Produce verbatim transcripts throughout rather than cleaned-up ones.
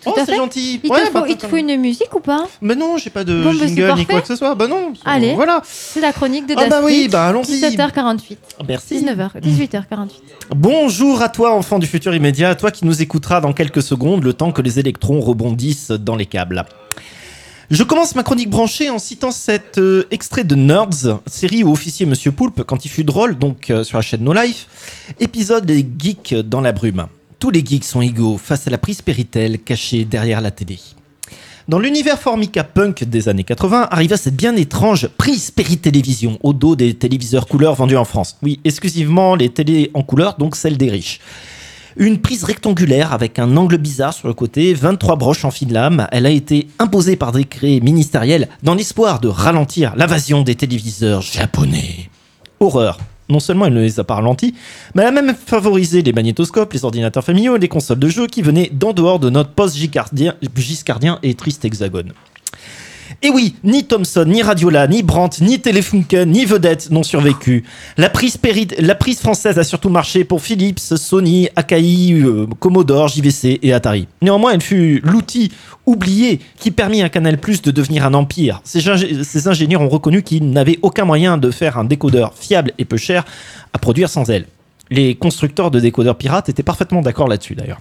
tout oh, à c'est fait. gentil. Il, ouais, te, faut, bah, il te faut une musique ou pas? Bah non, j'ai pas de bon, bah, jingle ni quoi que ce soit. Bah non. Allez, voilà. C'est la chronique de Ah Dasprit. bah oui, bah allons-y. dix-sept heures quarante-huit. Merci. dix-neuf heures, dix-huit heures quarante-huit. Bonjour à toi, enfant du futur immédiat, toi qui nous écouteras dans quelques secondes, le temps que les électrons rebondissent dans les câbles. Je commence ma chronique branchée en citant cet euh, extrait de Nerds, série où officier Monsieur Poulpe quand il fut drôle, donc euh, sur la chaîne No Life, épisode des geeks dans la brume. Tous les geeks sont égaux face à la prise Péritel cachée derrière la télé. Dans l'univers formica punk des années quatre-vingts, arriva cette bien étrange prise Péritélévision au dos des téléviseurs couleur vendus en France. Oui, exclusivement les télés en couleur, donc celles des riches. Une prise rectangulaire avec un angle bizarre sur le côté, vingt-trois broches en fil lame. Elle a été imposée par décret ministériel dans l'espoir de ralentir l'invasion des téléviseurs japonais. Horreur. Non seulement elle ne les a pas ralentis, mais elle a même favorisé les magnétoscopes, les ordinateurs familiaux et les consoles de jeux qui venaient d'en dehors de notre post-giscardien giscardien et triste hexagone. Et oui, ni Thomson, ni Radiola, ni Brandt, ni Telefunken, ni Vedette n'ont survécu. La prise, péri- la prise française a surtout marché pour Philips, Sony, Akai, euh, Commodore, J V C et Atari. Néanmoins, elle fut l'outil oublié qui permit à Canal+ de devenir un empire. Ces, ingé- ces ingénieurs ont reconnu qu'ils n'avaient aucun moyen de faire un décodeur fiable et peu cher à produire sans elle. Les constructeurs de décodeurs pirates étaient parfaitement d'accord là-dessus d'ailleurs.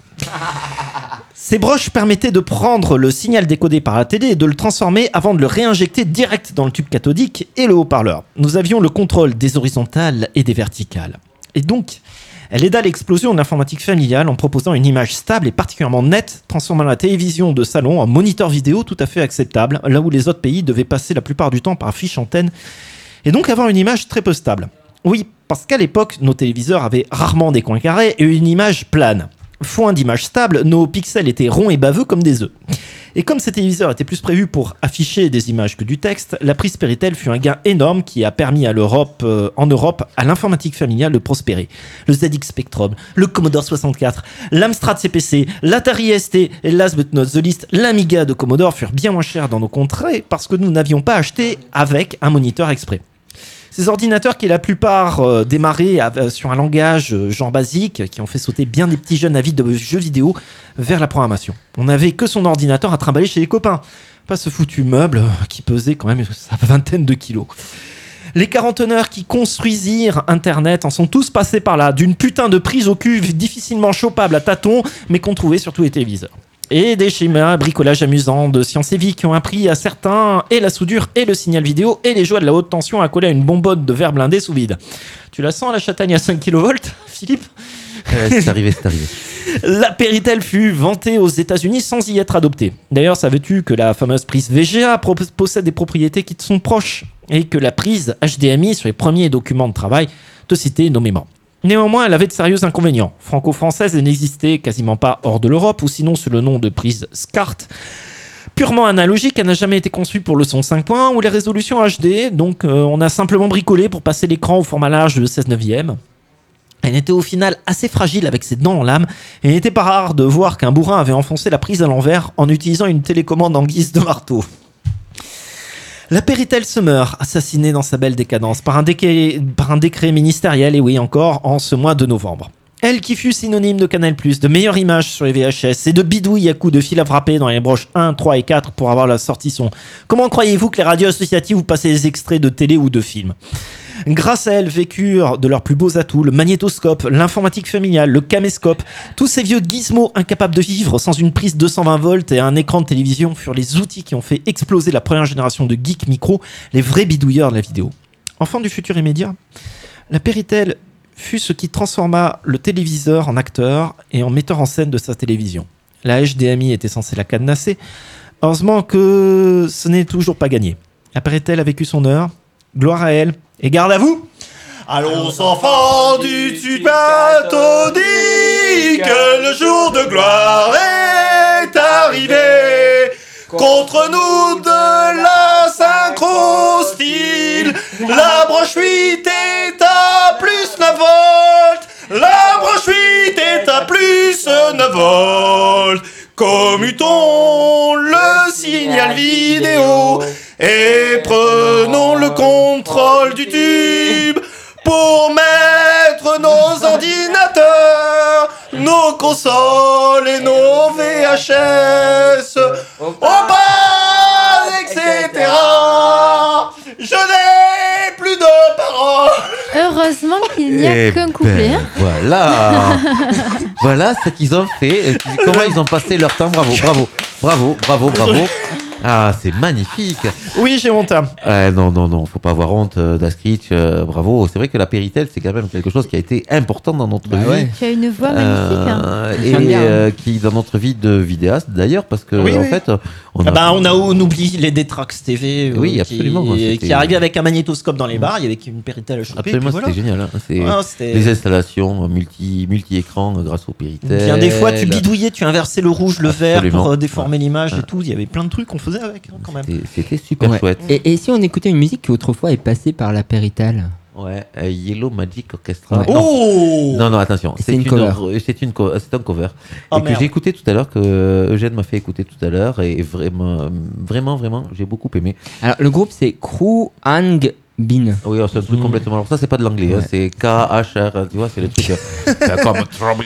Ces broches permettaient de prendre le signal décodé par la télé et de le transformer avant de le réinjecter direct dans le tube cathodique et le haut-parleur. Nous avions le contrôle des horizontales et des verticales. Et donc, elle aida l'explosion de l'informatique familiale en proposant une image stable et particulièrement nette, transformant la télévision de salon en moniteur vidéo tout à fait acceptable, là où les autres pays devaient passer la plupart du temps par fiche antenne et donc avoir une image très peu stable. Oui, parce qu'à l'époque, nos téléviseurs avaient rarement des coins carrés et une image plane. Foin d'image stable, nos pixels étaient ronds et baveux comme des œufs. Et comme ces téléviseurs étaient plus prévus pour afficher des images que du texte, la prise Péritel fut un gain énorme qui a permis à l'Europe, euh, en Europe à l'informatique familiale de prospérer. Le Z X Spectrum, le Commodore soixante-quatre, l'Amstrad C P C, l'Atari S T et last but not the least, l'Amiga de Commodore furent bien moins chers dans nos contrées parce que nous n'avions pas acheté avec un moniteur exprès. Ces ordinateurs qui la plupart euh, démarraient euh, sur un langage euh, genre basique, qui ont fait sauter bien des petits jeunes avides de jeux vidéo vers la programmation. On n'avait que son ordinateur à trimballer chez les copains. Pas ce foutu meuble euh, qui pesait quand même sa vingtaine de kilos. Les quarantenaires qui construisirent Internet en sont tous passés par là, d'une putain de prise au cul difficilement chopable à tâtons, mais qu'on trouvait sur tous les téléviseurs. Et des schémas, bricolage amusant de sciences et vie qui ont appris à certains et la soudure et le signal vidéo et les joies de la haute tension à coller à une bonbonne de verre blindé sous vide. Tu la sens la châtaigne à cinq kilovolts, Philippe ? euh, C'est arrivé, c'est arrivé. La Péritel fut vantée aux États-Unis sans y être adoptée. D'ailleurs, savais-tu que la fameuse prise V G A pro- possède des propriétés qui te sont proches et que la prise H D M I sur les premiers documents de travail te citait nommément. Néanmoins, elle avait de sérieux inconvénients. Franco-française, elle n'existait quasiment pas hors de l'Europe, ou sinon sous le nom de prise SCART. Purement analogique, elle n'a jamais été conçue pour le son cinq point un ou les résolutions H D, donc euh, on a simplement bricolé pour passer l'écran au format large de seize neuvième. Elle était au final assez fragile avec ses dents en lame, et il n'était pas rare de voir qu'un bourrin avait enfoncé la prise à l'envers en utilisant une télécommande en guise de marteau. La Péritel se meurt, assassinée dans sa belle décadence, par un, décret, par un décret ministériel, et oui encore, en ce mois de novembre. Elle qui fut synonyme de Canal+, de meilleures images sur les V H S et de bidouilles à coups de fil à frapper dans les broches un, trois et quatre pour avoir la sortie son. Comment croyez-vous que les radios associatives vous passaient des extraits de télé ou de films ? Grâce à elle vécurent de leurs plus beaux atouts le magnétoscope, l'informatique familiale, le caméscope. Tous ces vieux gizmos incapables de vivre sans une prise deux cent vingt volts et un écran de télévision furent les outils qui ont fait exploser la première génération de geeks micro, les vrais bidouilleurs de la vidéo. Enfant du futur immédiat, la Péritel fut ce qui transforma le téléviseur en acteur et en metteur en scène de sa télévision. La H D M I était censée la cadenasser. Heureusement que ce n'est toujours pas gagné. La Péritel a vécu son heure. Gloire à elle. Et garde à vous. Allons enfants du tube cathodique, le jour de gloire est arrivé. Contre nous de la synchrostyle, la broche huit est à plus neuf volts. La broche huit est à plus neuf volts. Commutons le signal vidéo et prenons le contrôle du tube pour mettre nos ordinateurs, nos consoles et nos V H Au bal, et cetera. Je n'ai plus de parents. Heureusement qu'il n'y a Eh qu'un couplet. ben, hein. Voilà. Voilà ce qu'ils ont fait. et Comment ils ont passé leur temps. Bravo, bravo, bravo, bravo, bravo. Ah, c'est magnifique. Oui, j'ai honte. hein. Euh, non, non, non, faut pas avoir honte euh, d'Askrich. euh, bravo. C'est vrai que la Péritel, c'est quand même quelque chose qui a été important dans notre Bah vie. ouais. Tu as une voix magnifique. hein. Euh, J'aime et bien. euh, qui dans notre vie de vidéaste d'ailleurs parce que Oui, en oui. fait on Ah bah, on a on oublie les Détrax T V euh, Oui, qui- absolument, qui, c'était- est arrivé avec un magnétoscope dans les bars, il y avait une Péritel à choper. absolument et puis c'était voilà. génial hein. C'est Ah, c'était- les installations multi multi écrans grâce au Péritel. Bien des fois tu bidouillais, tu inversais le rouge, le vert Absolument. pour euh, déformer l'image et Ouais. tout. Il y avait plein de trucs qu'on faisait avec hein, quand même. C'était- c'était super Ouais. chouette. Et, et si on écoutait une musique qui autrefois est passée par la Péritel? Ouais, euh, Yellow Magic Orchestra. Ouais. Non. Oh Non, non, attention. C'est C'est une une, cover. re- c'est une co- c'est un cover. Oh, et que merde. j'ai écouté tout à l'heure, que euh, Eugène m'a fait écouter tout à l'heure. Et vraiment, vraiment, vraiment, j'ai beaucoup aimé. Alors, le groupe, c'est Crew Hang Bin. Oui, alors, c'est un truc Mm. complètement. Alors, ça, c'est pas de l'anglais. hein, Ouais. c'est K H R. Tu vois, c'est le truc. euh, c'est comme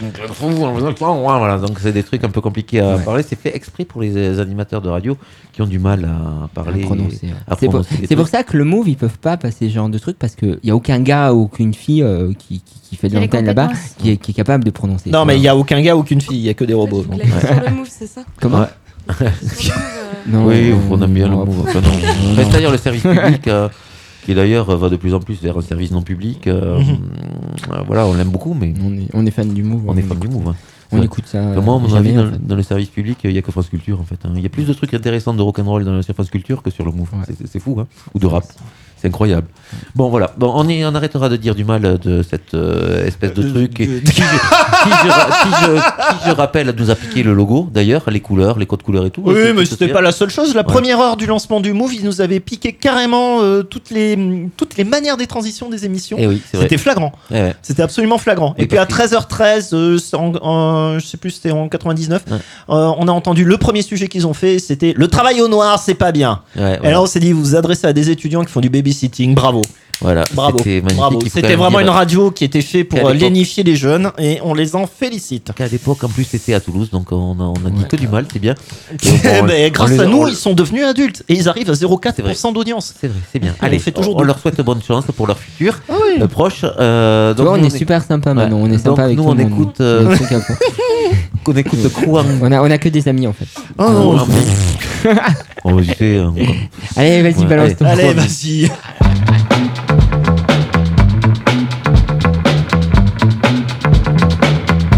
voilà, donc c'est des trucs un peu compliqués à Ouais. parler. C'est fait exprès pour les euh, animateurs de radio qui ont du mal à parler. À prononcer, ouais. à C'est pour, prononcer les c'est pour trucs. ça que le Move, ils peuvent pas passer ce genre de trucs parce qu'il n'y a aucun gars ou aucune fille euh, qui, qui, qui fait de Qui a les l'antenne là-bas compétences. qui est, qui est capable de prononcer. Non mais il y a aucun gars, aucune fille, il y a que des robots. Je donc. voulais être sur le move, c'est ça Comment Ouais. Sur le move, euh, Non, Oui, non, on aime bien non, le move. pff, Enfin, non. non, Mais non. c'est-à-dire le service public, euh, qui d'ailleurs va de plus en plus vers un service non public. euh, Mhm. euh, voilà, on l'aime beaucoup, mais On est, on est fan du Move. on est fan du move. hein. On Ouais. écoute ça. Moi, à mon jamais, avis, en dans, fait. dans le service public, il n'y a que France Culture en fait. hein. Il y a plus de trucs intéressants de rock'n'roll dans le France Culture que sur le move. Ouais. C'est- C'est c'est fou, hein. Ou de rap. C'est incroyable. Bon, voilà. Bon, on, est, on arrêtera de dire du mal de cette euh, espèce de De- truc. de- Qui, qui, je, qui, je, ra- qui je- qui, je rappelle, nous a piqué le logo, d'ailleurs, les couleurs, les codes couleurs et tout. Oui, C'est- mais c'est- c'était c'est- pas la seule chose. La Ouais. première heure du lancement du Move, ils nous avaient piqué carrément euh, toutes les toutes les manières des transitions des émissions. Eh oui, c'est vrai. C'était flagrant. Eh ouais. C'était absolument flagrant. Oui, Et puis à parce que- treize heures treize, euh, c'est en, en- je sais plus, c'était en quatre-vingt-dix-neuf, Ouais. euh, on a entendu le premier sujet qu'ils ont fait, c'était le travail au noir, c'est pas bien. Ouais, Et voilà. là, on s'est dit, vous vous adressez à des étudiants qui font du babysitting, bravo. Voilà, Bravo. c'était magnifique. Bravo. Il faut quand C'était même vraiment dire une radio qui était faite pour qu'à euh, l'époque- lénifier les jeunes et on les en félicite. qu'à l'époque, en plus, c'était à Toulouse, donc on a, on a dit Ouais. que du mal, c'est bien. Eh Et bon, ben, on grâce les- à nous, on- ils sont devenus adultes et ils arrivent à zéro virgule quatre pour cent d'audience. C'est vrai, c'est bien. On Allez, fait toujours on deux. leur souhaite bonne chance pour leur futur Ah oui. euh, proche. Euh, Tu vois, donc on nous, est super sympa maintenant. Ouais. On est Donc, sympa avec nous, tout on le monde. écoute, euh, Le truc à fond. on écoute le Crew Hang- on, a, on a que des amis en fait. Oh, Oh, tu sais, hein, Allez, vas-y, Ouais, balance allez. ton allez, vas-y.